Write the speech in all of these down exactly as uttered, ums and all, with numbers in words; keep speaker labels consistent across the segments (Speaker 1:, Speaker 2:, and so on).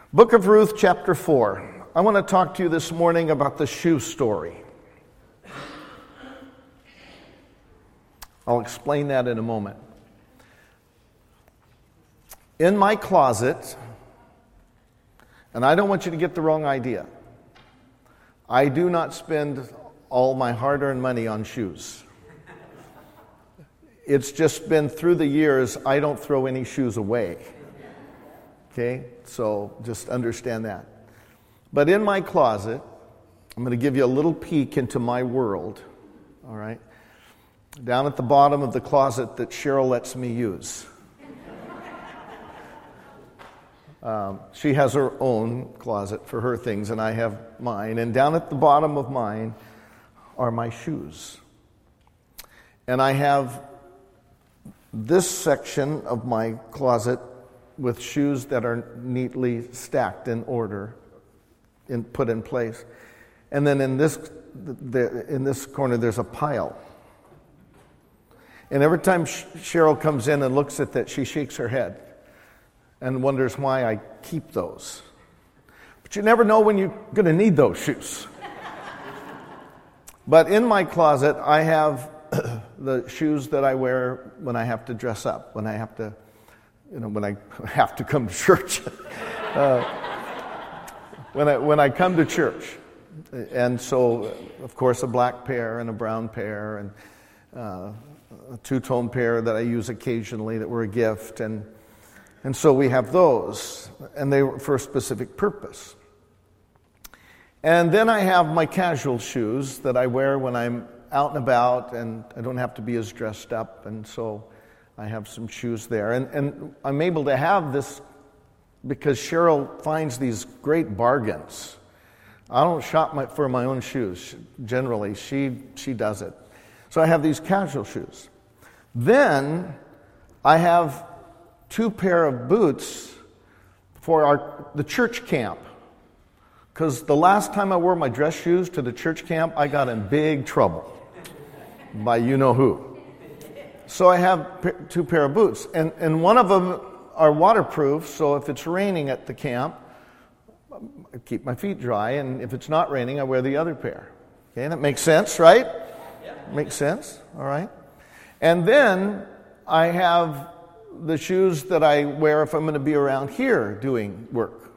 Speaker 1: Book of Ruth, chapter four. I want to talk to you this morning about the shoe story. I'll explain that in a moment. In my closet, and I don't want you to get the wrong idea, I do not spend all my hard-earned money on shoes. It's just been through the years, I don't throw any shoes away. Okay, so just understand that. But in my closet, I'm going to give you a little peek into my world, all right? Down at the bottom of the closet that Cheryl lets me use. Um, she has her own closet for her things, and I have mine. And down at the bottom of mine are my shoes. And I have this section of my closet with shoes that are neatly stacked in order, in, put in place. And then in this the, in this corner, there's a pile. And every time Cheryl comes in and looks at that, she shakes her head and wonders why I keep those. But you never know when you're going to need those shoes. But in my closet, I have the shoes that I wear when I have to dress up, when I have to, you know, when I have to come to church. uh, when I when I come to church. And so, of course, a black pair and a brown pair and uh, a two-tone pair that I use occasionally that were a gift. And and so we have those, and they were for a specific purpose. And then I have my casual shoes that I wear when I'm out and about and I don't have to be as dressed up, and so I have some shoes there. And, and I'm able to have this because Cheryl finds these great bargains. I don't shop my, for my own shoes. Generally, she she does it. So I have these casual shoes. Then I have two pair of boots for our the church camp. Because the last time I wore my dress shoes to the church camp, I got in big trouble by you-know-who. So I have two pair of boots. And, and one of them are waterproof, so if it's raining at the camp, I keep my feet dry. And if it's not raining, I wear the other pair. Okay, that makes sense, right? Makes sense, all right. And then I have the shoes that I wear if I'm going to be around here doing work.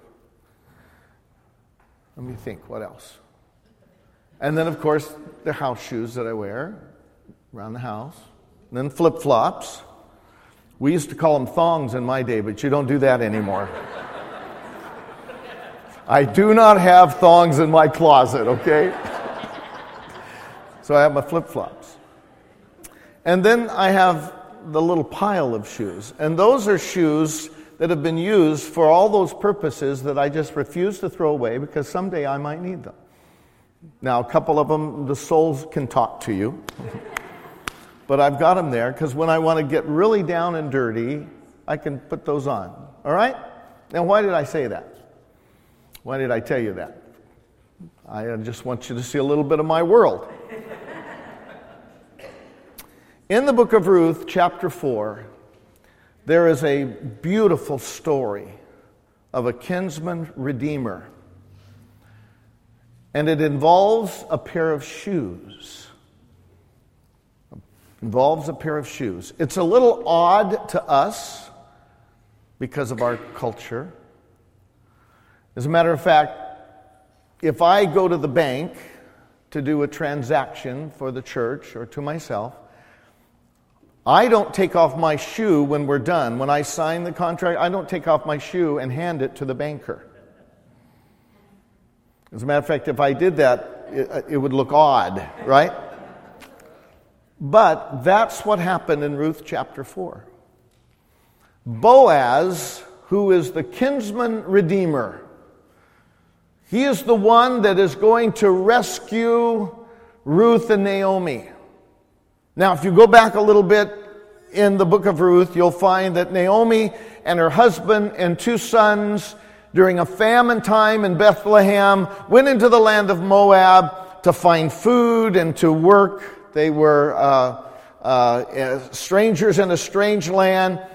Speaker 1: Let me think, what else? And then, of course, the house shoes that I wear around the house. And then flip-flops. We used to call them thongs in my day, but you don't do that anymore. I do not have thongs in my closet, okay? So I have my flip-flops. And then I have the little pile of shoes. And those are shoes that have been used for all those purposes that I just refuse to throw away because someday I might need them. Now, a couple of them, the soles can talk to you. But I've got them there because when I want to get really down and dirty, I can put those on. All right? Now, why did I say that? Why did I tell you that? I just want you to see a little bit of my world. In the book of Ruth, chapter four, there is a beautiful story of a kinsman redeemer. And it involves a pair of shoes. It involves a pair of shoes. It's a little odd to us because of our culture. As a matter of fact, if I go to the bank to do a transaction for the church or to myself, I don't take off my shoe when we're done. When I sign the contract, I don't take off my shoe and hand it to the banker. As a matter of fact, if I did that, it, it would look odd, right? But that's what happened in Ruth chapter four. Boaz, who is the kinsman redeemer, he is the one that is going to rescue Ruth and Naomi. Now, if you go back a little bit in the book of Ruth, you'll find that Naomi and her husband and two sons, during a famine time in Bethlehem, went into the land of Moab to find food and to work. They were uh, uh, strangers in a strange land.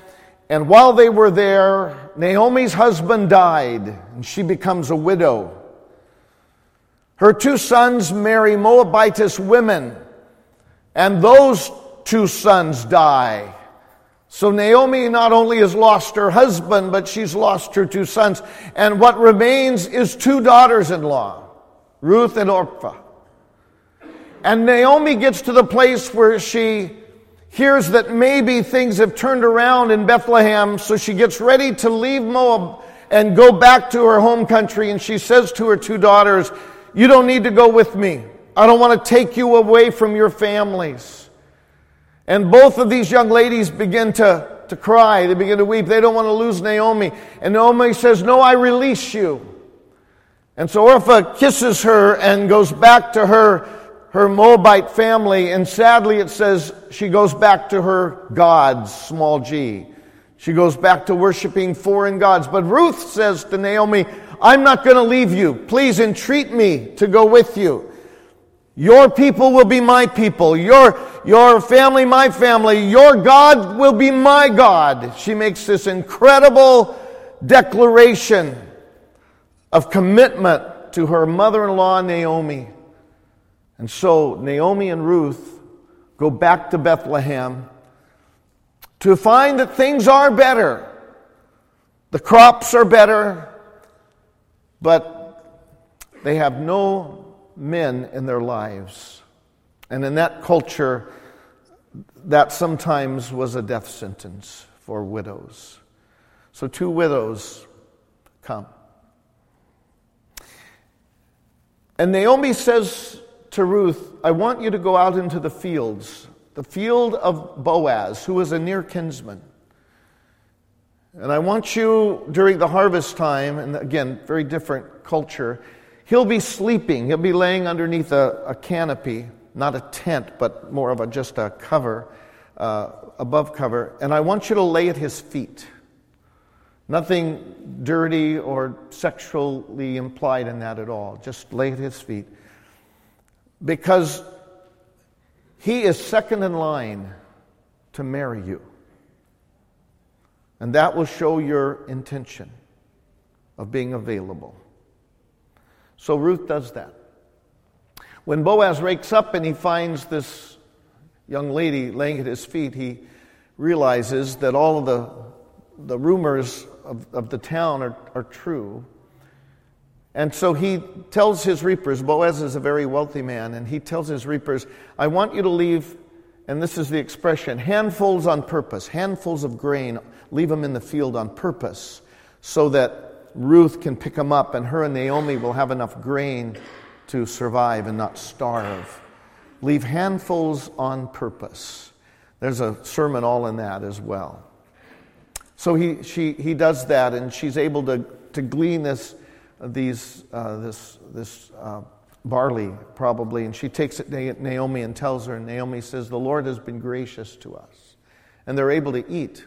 Speaker 1: And while they were there, Naomi's husband died, and she becomes a widow. Her two sons marry Moabitess women, and those two sons die. So Naomi not only has lost her husband, but she's lost her two sons. And what remains is two daughters-in-law, Ruth and Orpah. And Naomi gets to the place where she hears that maybe things have turned around in Bethlehem, so she gets ready to leave Moab and go back to her home country. And she says to her two daughters, "You don't need to go with me. I don't want to take you away from your families." And both of these young ladies begin to, to cry. They begin to weep. They don't want to lose Naomi. And Naomi says, "No, I release you." And so Orpah kisses her and goes back to her her Moabite family, and sadly it says she goes back to her gods, small g. She goes back to worshiping foreign gods. But Ruth says to Naomi, "I'm not going to leave you. Please entreat me to go with you. Your people will be my people. Your, your family, my family. Your God will be my God." She makes this incredible declaration of commitment to her mother-in-law, Naomi. And so Naomi and Ruth go back to Bethlehem to find that things are better. The crops are better, but they have no men in their lives. And in that culture, that sometimes was a death sentence for widows. So two widows come. And Naomi says to Ruth, "I want you to go out into the fields, the field of Boaz, who is a near kinsman. And I want you, during the harvest time," and again, very different culture, he'll be sleeping. He'll be laying underneath a, a canopy, not a tent, but more of a just a cover, uh, above cover. "And I want you to lay at his feet." Nothing dirty or sexually implied in that at all. Just lay at his feet. Because he is second in line to marry you. And that will show your intention of being available. So Ruth does that. When Boaz wakes up and he finds this young lady laying at his feet, he realizes that all of the, the rumors of, of the town are, are true. And so he tells his reapers, Boaz is a very wealthy man, and he tells his reapers, "I want you to leave," and this is the expression, "handfuls on purpose, handfuls of grain, leave them in the field on purpose, so that Ruth can pick them up, and her and Naomi will have enough grain to survive and not starve. Leave handfuls on purpose." There's a sermon all in that as well. So he she he does that, and she's able to, to glean this these uh, this this uh, barley probably, and she takes it to Naomi and tells her, and Naomi says, "The Lord has been gracious to us," and they're able to eat.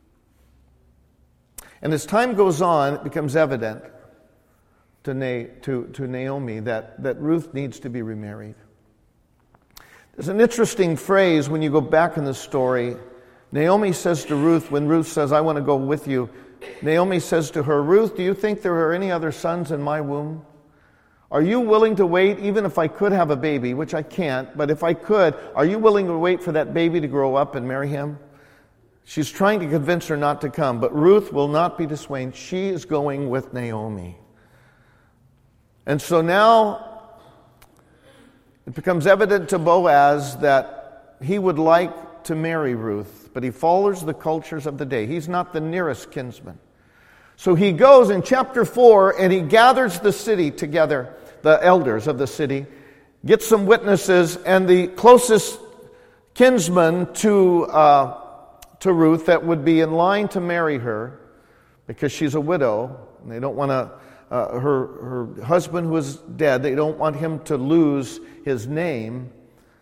Speaker 1: And as time goes on, it becomes evident to Na- to, to Naomi that, that Ruth needs to be remarried. There's an interesting phrase when you go back in the story. Naomi says to Ruth, when Ruth says, "I want to go with you," Naomi says to her, "Ruth, do you think there are any other sons in my womb? Are you willing to wait, even if I could have a baby," which I can't, but if I could, are you willing to wait for that baby to grow up and marry him? She's trying to convince her not to come, but Ruth will not be dissuaded. She is going with Naomi. And so now it becomes evident to Boaz that he would like to marry Ruth, but he follows the cultures of the day. He's not the nearest kinsman. So he goes in chapter four and he gathers the city together, the elders of the city, gets some witnesses, and the closest kinsman to uh, to Ruth that would be in line to marry her, because she's a widow, and they don't want to, uh, her, her husband who is dead, they don't want him to lose his name.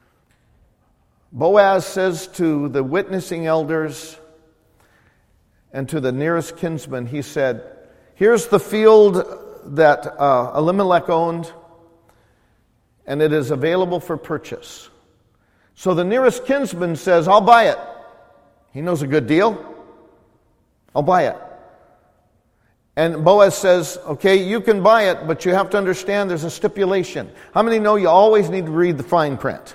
Speaker 1: Boaz says to the witnessing elders and to the nearest kinsman, he said, "Here's the field that uh, Elimelech owned, and it is available for purchase." So the nearest kinsman says, "I'll buy it." He knows a good deal. I'll buy it. And Boaz says, okay, you can buy it, but you have to understand there's a stipulation. How many know you always need to read the fine print?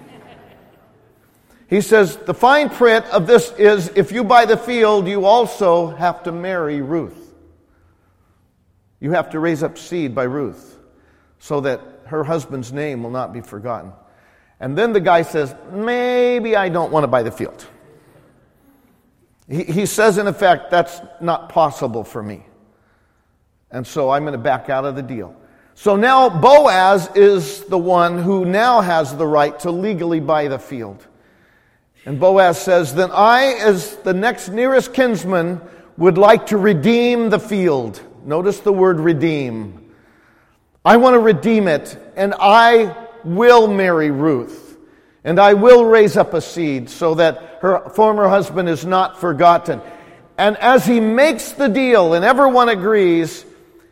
Speaker 1: He says, the fine print of this is, if you buy the field, you also have to marry Ruth. You have to raise up seed by Ruth so that her husband's name will not be forgotten. And then the guy says, maybe I don't want to buy the field. He, he says, in effect, that's not possible for me. And so I'm going to back out of the deal. So now Boaz is the one who now has the right to legally buy the field. And Boaz says, then I, as the next nearest kinsman, would like to redeem the field. Notice the word redeem. I want to redeem it, and I will marry Ruth. And I will raise up a seed so that her former husband is not forgotten. And as he makes the deal, and everyone agrees,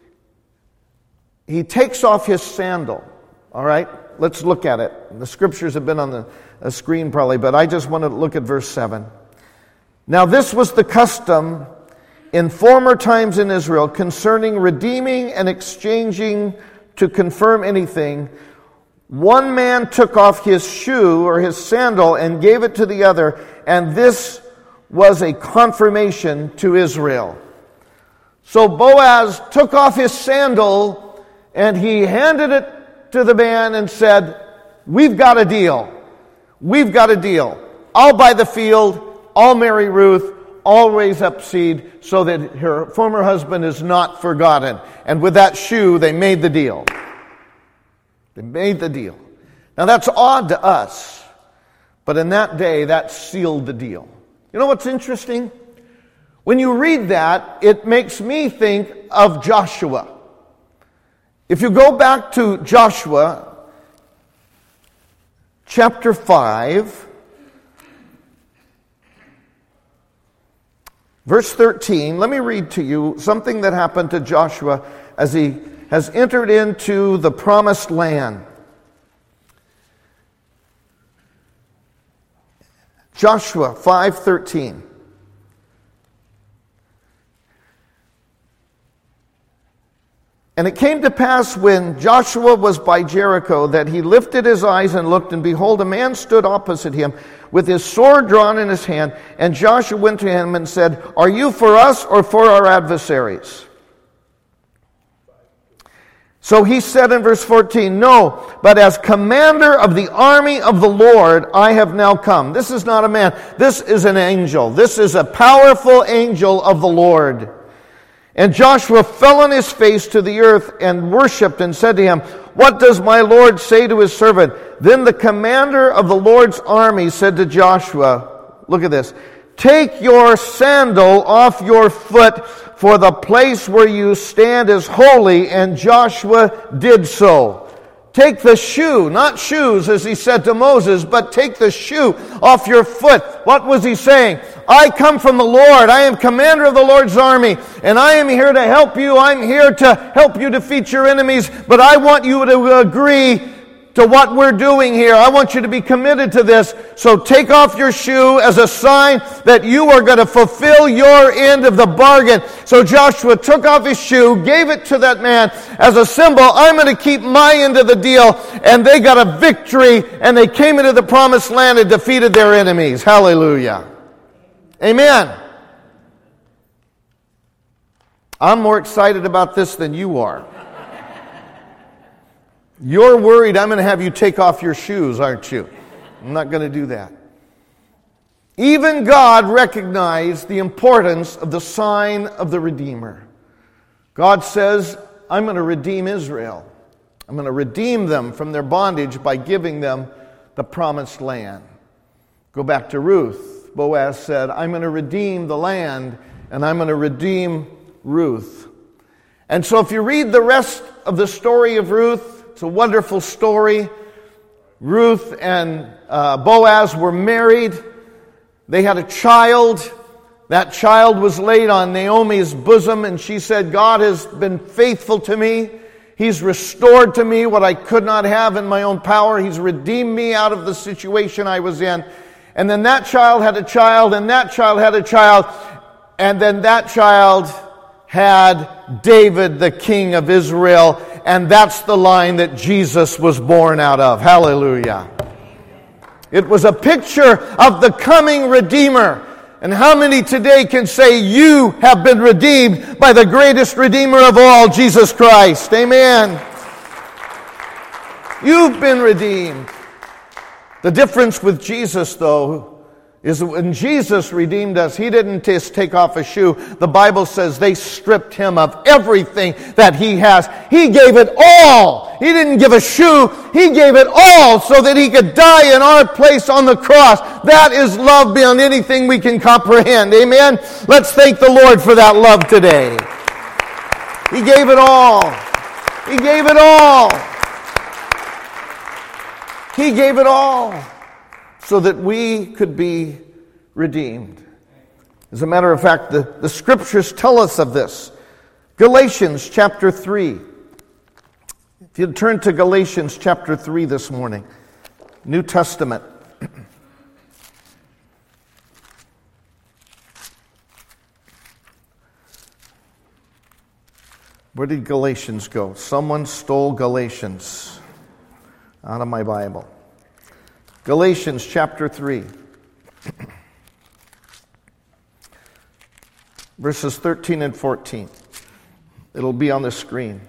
Speaker 1: he takes off his sandal. All right? Let's look at it. The scriptures have been on the uh, screen probably, but I just want to look at verse seven. Now this was the custom in former times in Israel concerning redeeming and exchanging to confirm anything. One man took off his shoe or his sandal and gave it to the other, and this was a confirmation to Israel. So Boaz took off his sandal and he handed it to the man and said, we've got a deal. We've got a deal. I'll buy the field. I'll marry Ruth. I'll raise up seed so that her former husband is not forgotten. And with that shoe, they made the deal. They made the deal. Now that's odd to us, but in that day, that sealed the deal. You know what's interesting? When you read that, it makes me think of Joshua. If you go back to Joshua chapter five, verse thirteen, let me read to you something that happened to Joshua as he has entered into the promised land. Joshua five thirteen. And it came to pass when Joshua was by Jericho that he lifted his eyes and looked, and behold, a man stood opposite him with his sword drawn in his hand. And Joshua went to him and said, are you for us or for our adversaries? So he said in verse fourteen, no, but as commander of the army of the Lord, I have now come. This is not a man. This is an angel. This is a powerful angel of the Lord. And Joshua fell on his face to the earth and worshipped and said to him, what does my Lord say to his servant? Then the commander of the Lord's army said to Joshua, look at this, take your sandal off your foot, for the place where you stand is holy. And Joshua did so. Take the shoe, not shoes as he said to Moses, but take the shoe off your foot. What was he saying? I come from the Lord. I am commander of the Lord's army, and I am here to help you. I'm here to help you defeat your enemies, but I want you to agree to what we're doing here. I want you to be committed to this. So take off your shoe as a sign that you are going to fulfill your end of the bargain. So Joshua took off his shoe, gave it to that man as a symbol. I'm going to keep my end of the deal. And they got a victory, and they came into the promised land and defeated their enemies. Hallelujah. Amen. I'm more excited about this than you are. You're worried I'm going to have you take off your shoes, aren't you? I'm not going to do that. Even God recognized the importance of the sign of the Redeemer. God says, I'm going to redeem Israel. I'm going to redeem them from their bondage by giving them the promised land. Go back to Ruth. Boaz said, I'm going to redeem the land, and I'm going to redeem Ruth. And so if you read the rest of the story of Ruth, it's a wonderful story. Ruth and uh, Boaz were married. They had a child. That child was laid on Naomi's bosom, and she said, God has been faithful to me. He's restored to me what I could not have in my own power. He's redeemed me out of the situation I was in. And then that child had a child, and that child had a child. And then that child had David, the king of Israel, and that's the line that Jesus was born out of. Hallelujah. It was a picture of the coming Redeemer. And how many today can say you have been redeemed by the greatest Redeemer of all, Jesus Christ? Amen. You've been redeemed. The difference with Jesus, though, is when Jesus redeemed us, He didn't just take off a shoe. The Bible says they stripped Him of everything that He has. He gave it all. He didn't give a shoe. He gave it all so that He could die in our place on the cross. That is love beyond anything we can comprehend. Amen? Let's thank the Lord for that love today. He gave it all. He gave it all. He gave it all so that we could be redeemed. As a matter of fact, the, the Scriptures tell us of this. Galatians chapter three. If you'd turn to Galatians chapter three this morning, New Testament. Where did Galatians go? Someone stole Galatians out of my Bible. Galatians chapter three. Verses thirteen and fourteen. It'll be on the screen.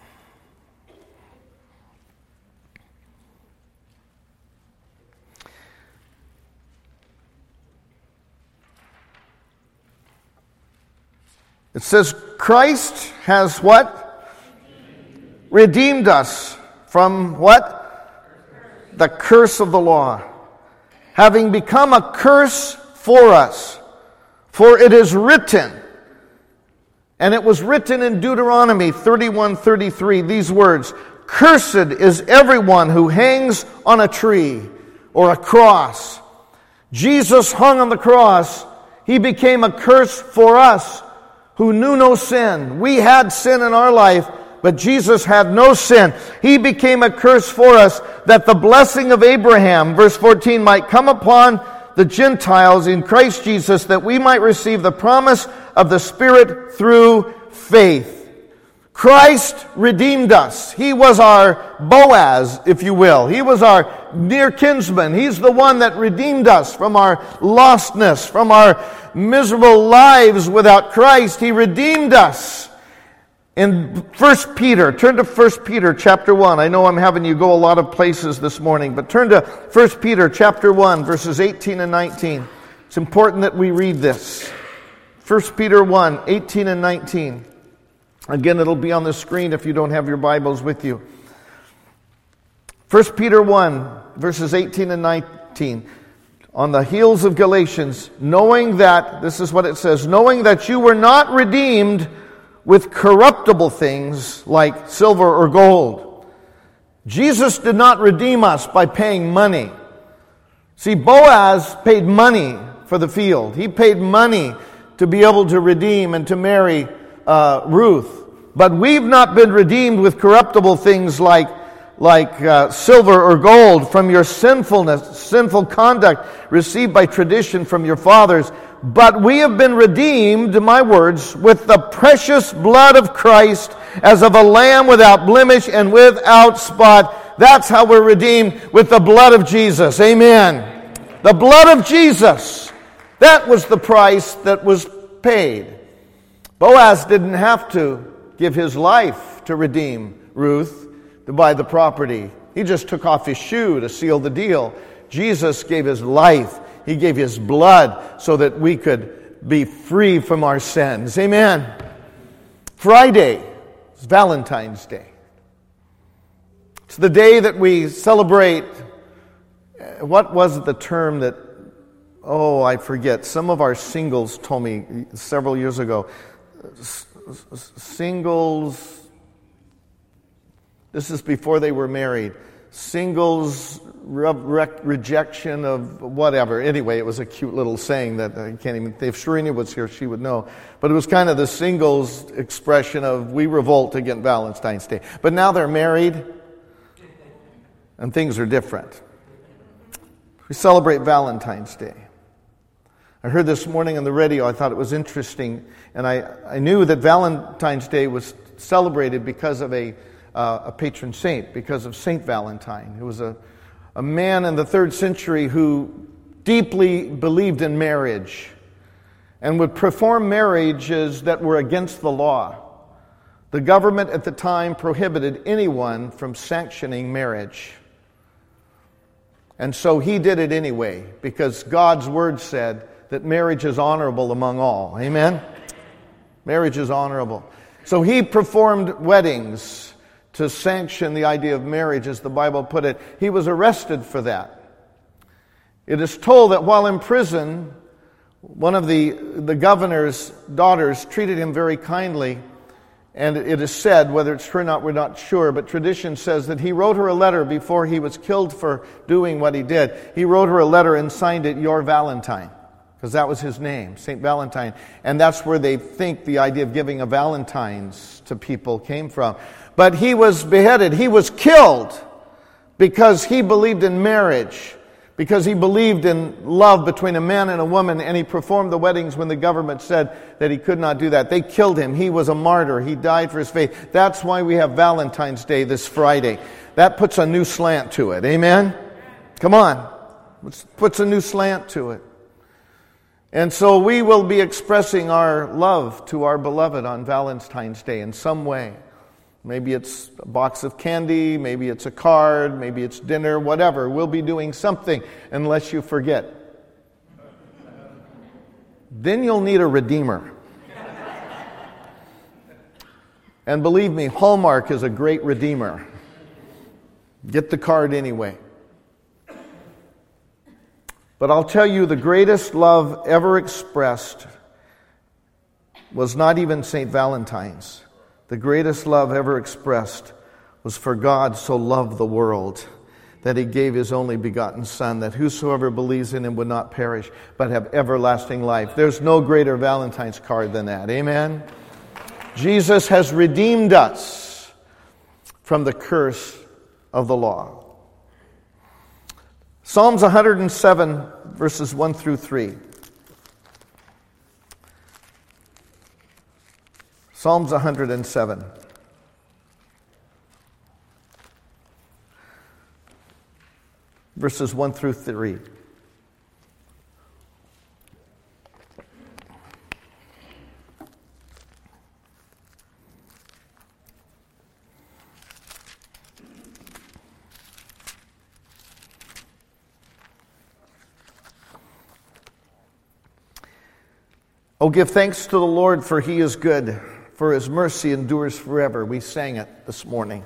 Speaker 1: It says, Christ has what? Redeemed us from what? The curse of the law, having become a curse for us. For it is written, and it was written in Deuteronomy thirty-one thirty-three, these words, Cursed is everyone who hangs on a tree or a cross. Jesus hung on the cross. He became a curse for us who knew no sin. We had sin in our life, but Jesus had no sin. He became a curse for us that the blessing of Abraham, verse fourteen, might come upon the Gentiles in Christ Jesus, that we might receive the promise of the Spirit through faith. Christ redeemed us. He was our Boaz, if you will. He was our near kinsman. He's the one that redeemed us from our lostness, from our miserable lives without Christ. He redeemed us. In First Peter, turn to First Peter chapter one. I know I'm having you go a lot of places this morning, but turn to First Peter chapter one, verses eighteen and nineteen. It's important that we read this. First Peter one, eighteen and nineteen. Again, it'll be on the screen if you don't have your Bibles with you. First Peter one, verses eighteen and nineteen. On the heels of Galatians, knowing that, this is what it says, knowing that you were not redeemed with corruptible things like silver or gold. Jesus did not redeem us by paying money. See, Boaz paid money for the field. He paid money to be able to redeem and to marry uh, Ruth. But we've not been redeemed with corruptible things like like uh, silver or gold from your sinfulness, sinful conduct received by tradition from your fathers. But we have been redeemed, my words, with the precious blood of Christ, as of a lamb without blemish and without spot. That's how we're redeemed, with the blood of Jesus. Amen. The blood of Jesus. That was the price that was paid. Boaz didn't have to give his life to redeem Ruth, to buy the property. He just took off his shoe to seal the deal. Jesus gave his life. He gave his blood so that we could be free from our sins. Amen. Friday is Valentine's Day. It's the day that we celebrate, what was the term that, oh, I forget. Some of our singles told me several years ago. Singles, this is before they were married. Singles re- re- rejection of whatever. Anyway, it was a cute little saying that I can't even, if Sharina was here, she would know. But it was kind of the singles expression of we revolt against Valentine's Day. But now they're married and things are different. We celebrate Valentine's Day. I heard this morning on the radio, I thought it was interesting, and I, I knew that Valentine's Day was celebrated because of a, uh, a patron saint, because of Saint Valentine. He was a, a man in the third century who deeply believed in marriage and would perform marriages that were against the law. The government at the time prohibited anyone from sanctioning marriage. And so he did it anyway, because God's word said that marriage is honorable among all. Amen? Marriage is honorable. So he performed weddings to sanction the idea of marriage, as the Bible put it. He was arrested for that. It is told that while in prison, one of the, the governor's daughters treated him very kindly. And it is said, whether it's true or not, we're not sure, but tradition says that he wrote her a letter before he was killed for doing what he did. He wrote her a letter and signed it, Your Valentine, because that was his name, Saint Valentine. And that's where they think the idea of giving a Valentine's to people came from. But he was beheaded. He was killed because he believed in marriage, because he believed in love between a man and a woman, and he performed the weddings when the government said that he could not do that. They killed him. He was a martyr. He died for his faith. That's why we have Valentine's Day this Friday. That puts a new slant to it. Amen? Come on. It puts a new slant to it. And so we will be expressing our love to our beloved on Valentine's Day in some way. Maybe it's a box of candy, maybe it's a card, maybe it's dinner, whatever. We'll be doing something unless you forget. Then you'll need a redeemer. And believe me, Hallmark is a great redeemer. Get the card anyway. But I'll tell you, the greatest love ever expressed was not even Saint Valentine's. The greatest love ever expressed was for God so loved the world that he gave his only begotten Son, that whosoever believes in him would not perish, but have everlasting life. There's no greater Valentine's card than that. Amen? Jesus has redeemed us from the curse of the law. Psalms one hundred seven, verses one through three. Psalms one hundred seven. Verses one through three. Oh, give thanks to the Lord, for he is good, for his mercy endures forever. We sang it this morning.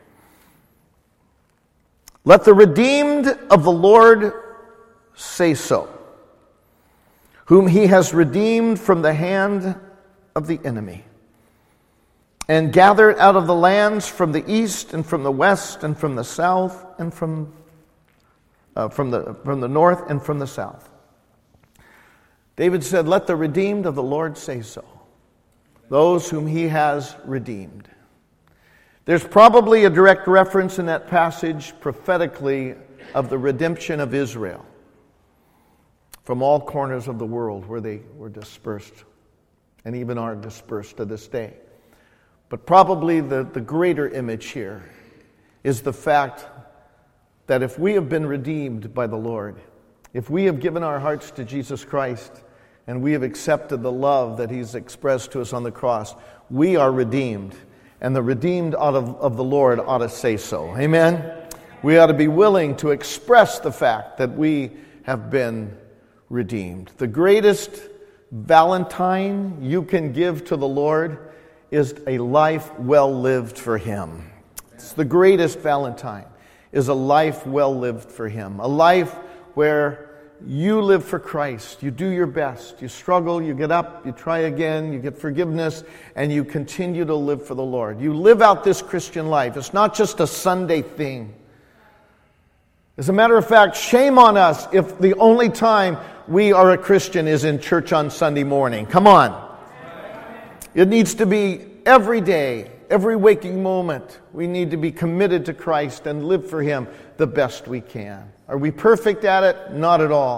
Speaker 1: Let the redeemed of the Lord say so, whom he has redeemed from the hand of the enemy, and gathered out of the lands from the east and from the west and from the south and from uh, from the from the north and from the south. David said, let the redeemed of the Lord say so, those whom he has redeemed. There's probably a direct reference in that passage prophetically of the redemption of Israel from all corners of the world where they were dispersed and even are dispersed to this day. But probably the, the greater image here is the fact that if we have been redeemed by the Lord, if we have given our hearts to Jesus Christ and we have accepted the love that he's expressed to us on the cross, we are redeemed. And the redeemed out of, of the Lord ought to say so. Amen? We ought to be willing to express the fact that we have been redeemed. The greatest Valentine you can give to the Lord is a life well lived for him. It's the greatest Valentine, is a life well lived for him. A life where you live for Christ. You do your best. You struggle, you get up, you try again, you get forgiveness, and you continue to live for the Lord. You live out this Christian life. It's not just a Sunday thing. As a matter of fact, shame on us if the only time we are a Christian is in church on Sunday morning. Come on. It needs to be every day, every waking moment. We need to be committed to Christ and live for him the best we can. Are we perfect at it? Not at all.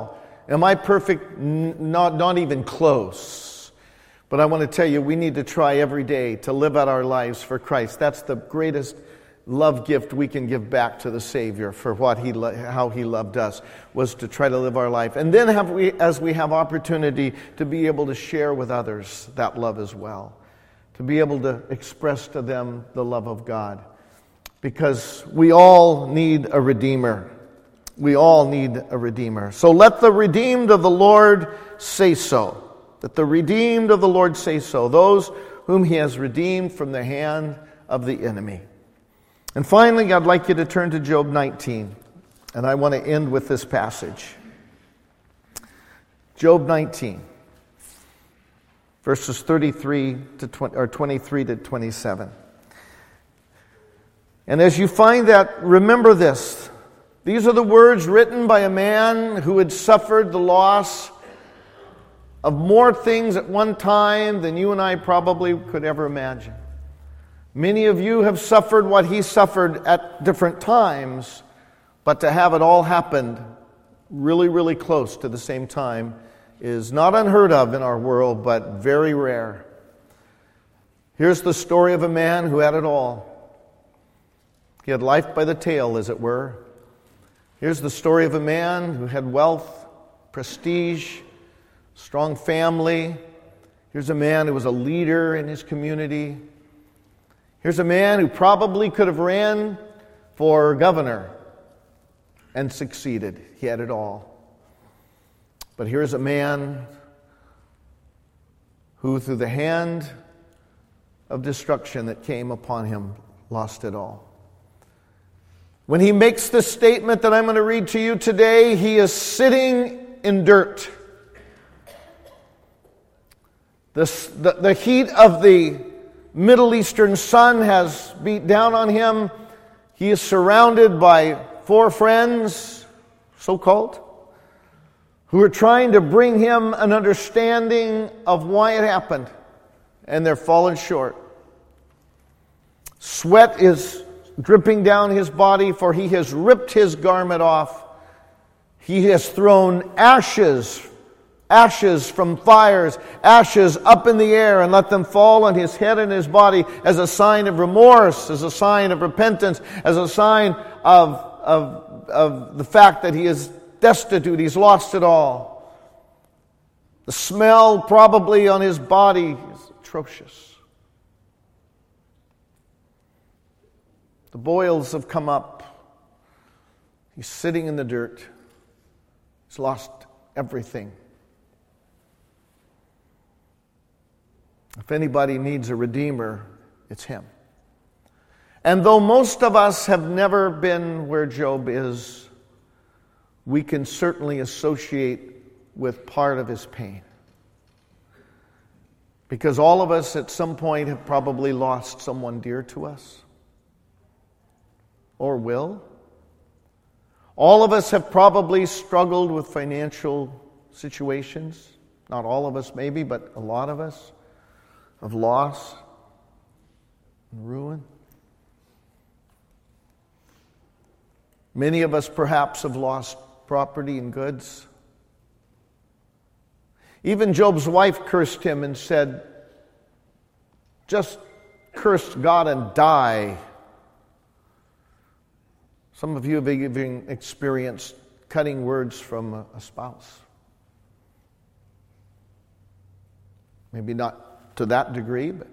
Speaker 1: Am I perfect? N- not, not even close. But I want to tell you, we need to try every day to live out our lives for Christ. That's the greatest love gift we can give back to the Savior for what he lo- how he loved us, was to try to live our life. And then have we, as we have opportunity to be able to share with others that love as well, to be able to express to them the love of God. Because we all need a Redeemer. We all need a Redeemer. So let the redeemed of the Lord say so. Let the redeemed of the Lord say so. Those whom he has redeemed from the hand of the enemy. And finally, I'd like you to turn to Job nineteen. And I want to end with this passage. Job nineteen. Verses thirty-three to twenty, or twenty-three to twenty-seven. And as you find that, remember this. These are the words written by a man who had suffered the loss of more things at one time than you and I probably could ever imagine. Many of you have suffered what he suffered at different times, but to have it all happen really, really close to the same time is not unheard of in our world, but very rare. Here's the story of a man who had it all. He had life by the tail, as it were. Here's the story of a man who had wealth, prestige, strong family. Here's a man who was a leader in his community. Here's a man who probably could have ran for governor and succeeded. He had it all. But here's a man who, through the hand of destruction that came upon him, lost it all. When he makes this statement that I'm going to read to you today, he is sitting in dirt. This, the, the heat of the Middle Eastern sun has beat down on him. He is surrounded by four friends, so-called, who are trying to bring him an understanding of why it happened, and they're falling short. Sweat is dripping down his body, for he has ripped his garment off. He has thrown ashes, ashes from fires, ashes up in the air, and let them fall on his head and his body as a sign of remorse, as a sign of repentance, as a sign of, of, of the fact that he is destitute, he's lost it all. The smell probably on his body is atrocious. The boils have come up. He's sitting in the dirt. He's lost everything. If anybody needs a redeemer, it's him. And though most of us have never been where Job is, we can certainly associate with part of his pain. Because all of us at some point have probably lost someone dear to us. Or will. All of us have probably struggled with financial situations. Not all of us maybe, but a lot of us. Of loss and ruin. Many of us perhaps have lost property and goods. Even Job's wife cursed him and said, just curse God and die. Some of you have even experienced cutting words from a spouse. Maybe not to that degree, but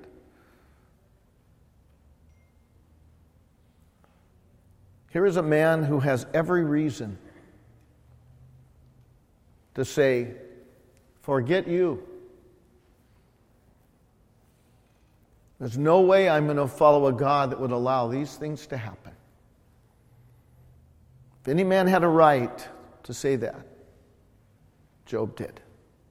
Speaker 1: here is a man who has every reason to say, forget you. There's no way I'm going to follow a God that would allow these things to happen. If any man had a right to say that, Job did.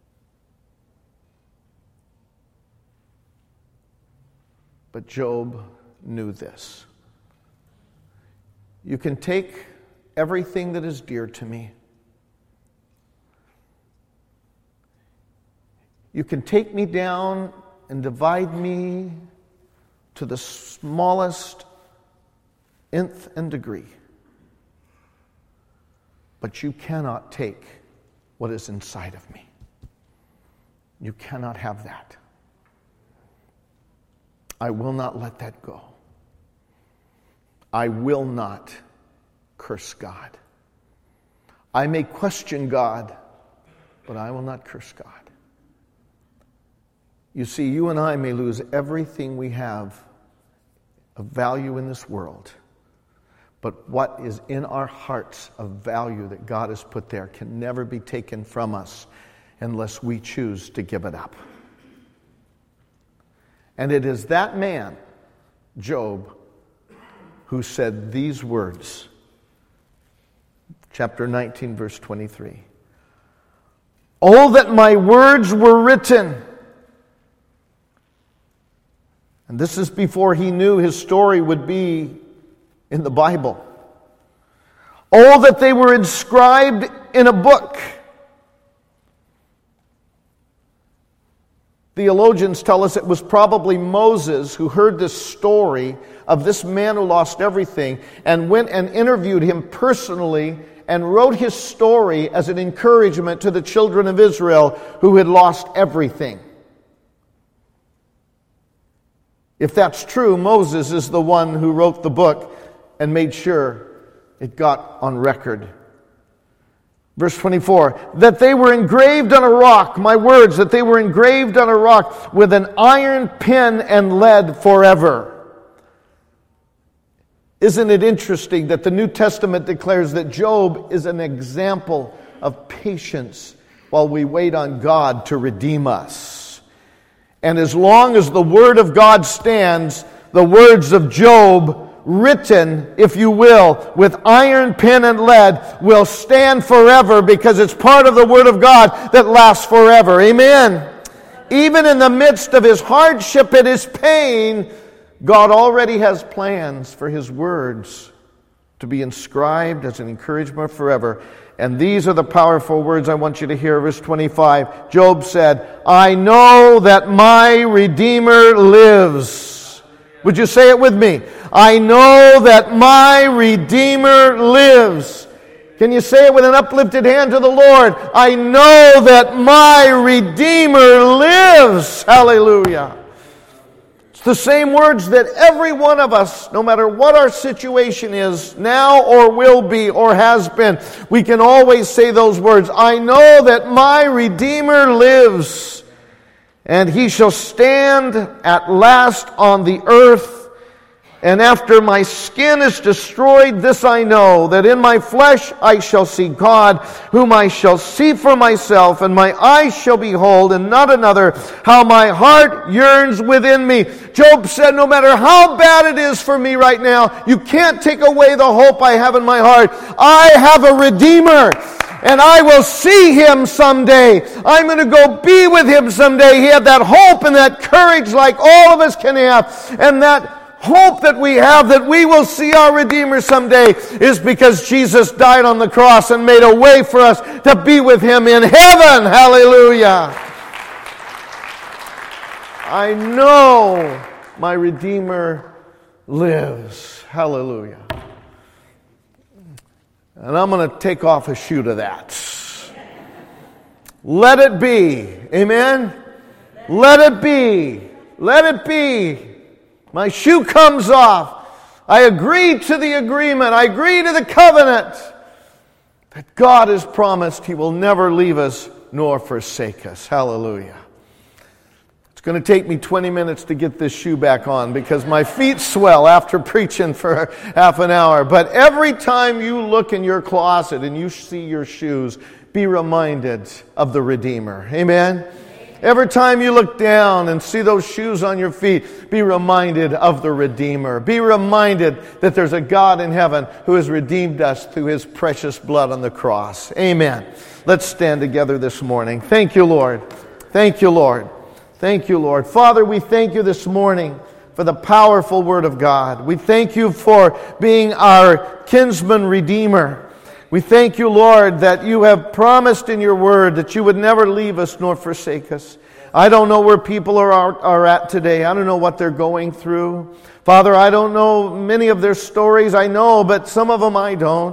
Speaker 1: But Job knew this. You can take everything that is dear to me. You can take me down and divide me to the smallest nth and degree. But you cannot take what is inside of me. You cannot have that. I will not let that go. I will not curse God. I may question God, but I will not curse God. You see, you and I may lose everything we have of value in this world, but what is in our hearts of value that God has put there can never be taken from us unless we choose to give it up. And it is that man, Job, who said these words, chapter nineteen, verse twenty-three. Oh, that my words were written. And this is before he knew his story would be in the Bible. Oh, that they were inscribed in a book. Theologians tell us it was probably Moses who heard this story of this man who lost everything and went and interviewed him personally and wrote his story as an encouragement to the children of Israel who had lost everything. If that's true, Moses is the one who wrote the book and made sure it got on record. Verse twenty-four, that they were engraved on a rock, my words, that they were engraved on a rock with an iron pen and lead forever. Isn't it interesting that the New Testament declares that Job is an example of patience while we wait on God to redeem us? And as long as the Word of God stands, the words of Job, written, if you will, with iron, pen, and lead, will stand forever because it's part of the Word of God that lasts forever. Amen. Even in the midst of his hardship and his pain, God already has plans for His words to be inscribed as an encouragement forever. And these are the powerful words I want you to hear. Verse twenty-five, Job said, I know that my Redeemer lives. Would you say it with me? I know that my Redeemer lives. Can you say it with an uplifted hand to the Lord? I know that my Redeemer lives. Hallelujah. It's the same words that every one of us, no matter what our situation is, now or will be or has been, we can always say those words. I know that my Redeemer lives, and He shall stand at last on the earth. And after my skin is destroyed, this I know, that in my flesh I shall see God, whom I shall see for myself, and my eyes shall behold, and not another, how my heart yearns within me. Job said, no matter how bad it is for me right now, you can't take away the hope I have in my heart. I have a Redeemer, and I will see Him someday. I'm going to go be with Him someday. He had that hope and that courage like all of us can have, and that hope that we have that we will see our Redeemer someday is because Jesus died on the cross and made a way for us to be with Him in heaven. Hallelujah. I know my Redeemer lives. Hallelujah. And I'm going to take off a shoe to that. Let it be. Amen? Let it be. Let it be. My shoe comes off. I agree to the agreement. I agree to the covenant that God has promised He will never leave us nor forsake us. Hallelujah. It's going to take me twenty minutes to get this shoe back on because my feet swell after preaching for half an hour. But every time you look in your closet and you see your shoes, be reminded of the Redeemer. Amen? Every time you look down and see those shoes on your feet, be reminded of the Redeemer. Be reminded that there's a God in heaven who has redeemed us through His precious blood on the cross. Amen. Let's stand together this morning. Thank you, Lord. Thank you, Lord. Thank you, Lord. Father, we thank you this morning for the powerful Word of God. We thank you for being our kinsman Redeemer. We thank you, Lord, that you have promised in your word that you would never leave us nor forsake us. I don't know where people are, are, are at today. I don't know what they're going through. Father, I don't know many of their stories. I know, but some of them I don't.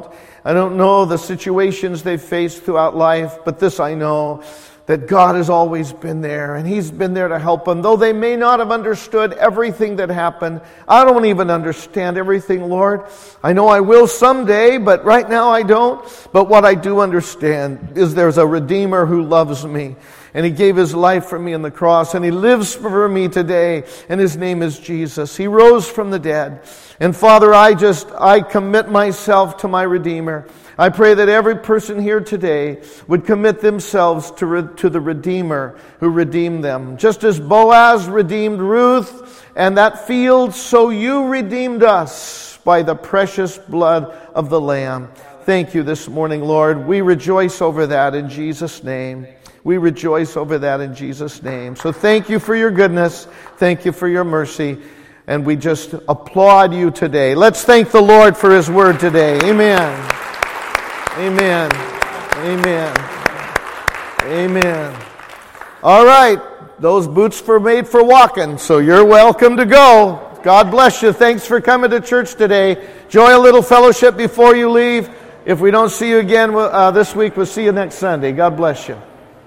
Speaker 1: I don't know the situations they've faced throughout life, but this I know, that God has always been there, and He's been there to help them. Though they may not have understood everything that happened, I don't even understand everything, Lord. I know I will someday, but right now I don't. But what I do understand is there's a Redeemer who loves me, and He gave His life for me on the cross, and He lives for me today, and His name is Jesus. He rose from the dead. And Father, I just, I commit myself to my Redeemer. I pray that every person here today would commit themselves to, re- to the Redeemer who redeemed them. Just as Boaz redeemed Ruth and that field, so you redeemed us by the precious blood of the Lamb. Thank you this morning, Lord. We rejoice over that in Jesus' name. We rejoice over that in Jesus' name. So thank you for your goodness. Thank you for your mercy. And we just applaud you today. Let's thank the Lord for His word today. Amen. Amen. Amen. Amen. All right. Those boots were made for walking, so you're welcome to go. God bless you. Thanks for coming to church today. Enjoy a little fellowship before you leave. If we don't see you again uh, this week, we'll see you next Sunday. God bless you.